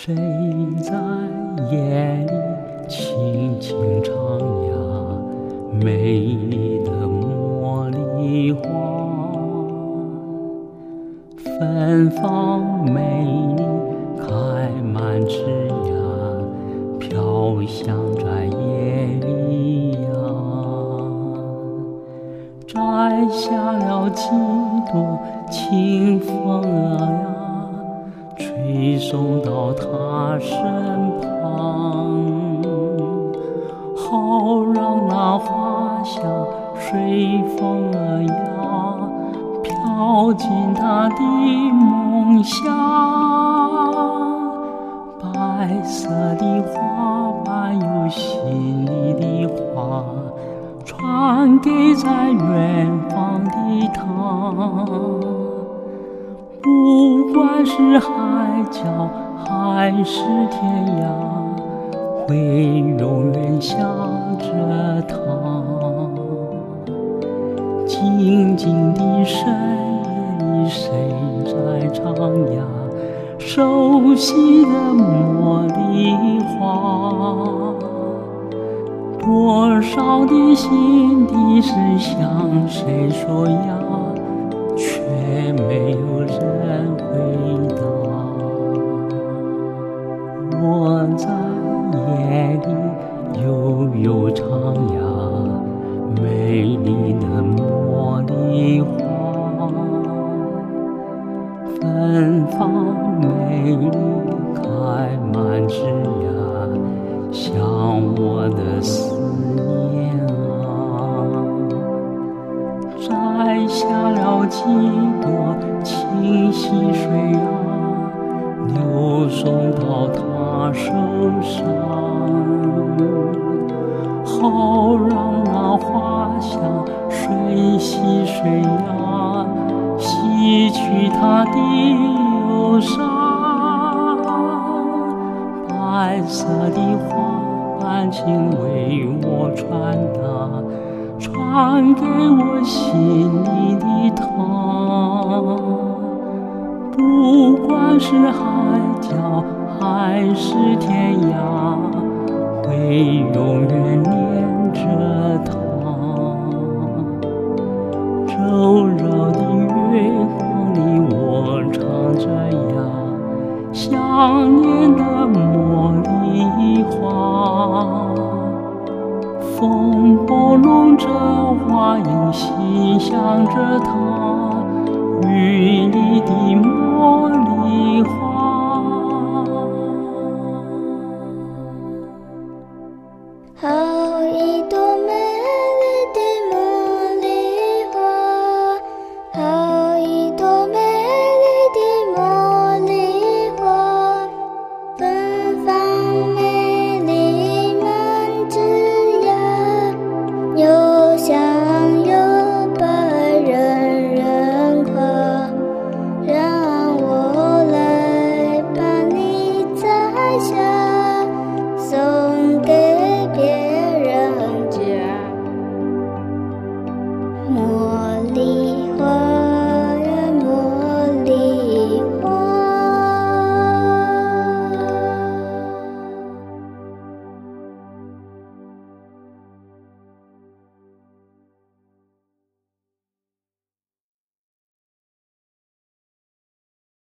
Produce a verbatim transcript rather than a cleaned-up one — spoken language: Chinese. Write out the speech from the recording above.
谁在夜里轻轻唱呀？美丽的茉莉花，芬芳美丽开满枝桠，飘香在夜里呀。摘下了几朵清风儿呀，吹送到他身旁，好让那花香随风儿呀飘进他的梦乡。白色的花瓣有心里的话，传给在远方的他。不管是海角还是天涯，会永远想着他。静静的深夜里，谁在唱呀？熟悉的茉莉花，多少的心底事向谁说呀？却没有人回答。我在夜里悠悠唱呀，美丽的茉莉花，芬芳美丽开满枝桠，像我的思念啊。摘下了几朵清溪水啊，流送到他手上，好让那花香随溪水呀洗去他的忧伤。白色的花瓣请为我传达，传给我心里的他。不管是海角还是天涯，会永远念着他。柔柔的月光里，我唱着呀，想念的茉莉花。风拨弄着花影，心想着他，雨